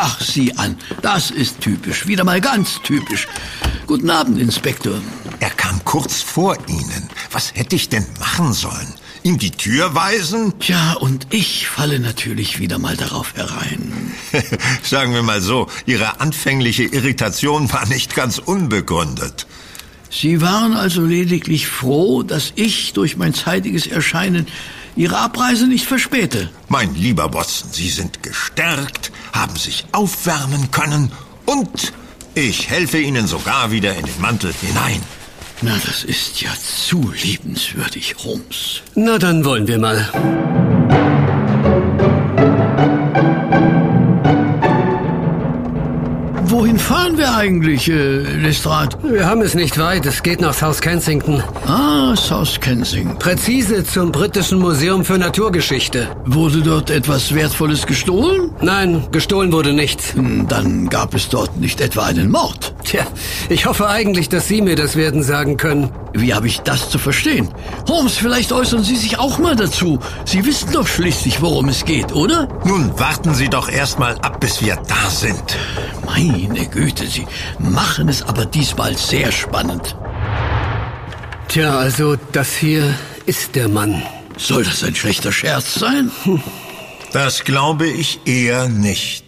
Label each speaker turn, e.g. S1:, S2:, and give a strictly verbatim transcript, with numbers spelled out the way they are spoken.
S1: Ach, sieh an, das ist typisch, wieder mal ganz typisch. Guten Abend, Inspektor.
S2: Er kam kurz vor Ihnen. Was hätte ich denn machen sollen? Ihm die Tür weisen?
S1: Tja, und ich falle natürlich wieder mal darauf herein.
S2: Sagen wir mal so, Ihre anfängliche Irritation war nicht ganz unbegründet.
S1: Sie waren also lediglich froh, dass ich durch mein zeitiges Erscheinen Ihre Abreise nicht verspäte.
S2: Mein lieber Watson, Sie sind gestärkt, haben sich aufwärmen können und ich helfe Ihnen sogar wieder in den Mantel hinein.
S1: Na, das ist ja zu liebenswürdig, Holmes.
S3: Na, dann wollen wir mal.
S1: Wohin fahren wir eigentlich, äh, Lestrade?
S3: Wir haben es nicht weit. Es geht nach South Kensington.
S1: Ah, South Kensington.
S3: Präzise zum Britischen Museum für Naturgeschichte.
S1: Wurde dort etwas Wertvolles gestohlen?
S3: Nein, gestohlen wurde nichts.
S1: Dann gab es dort nicht etwa einen Mord.
S3: Tja, ich hoffe eigentlich, dass Sie mir das werden sagen können.
S1: Wie habe ich das zu verstehen? Holmes, vielleicht äußern Sie sich auch mal dazu. Sie wissen doch schließlich, worum es geht, oder?
S2: Nun warten Sie doch erst mal ab, bis wir da sind.
S1: Meine Güte, Sie machen es aber diesmal sehr spannend.
S3: Tja, also das hier ist der Mann.
S1: Soll das ein schlechter Scherz sein?
S2: Das glaube ich eher nicht.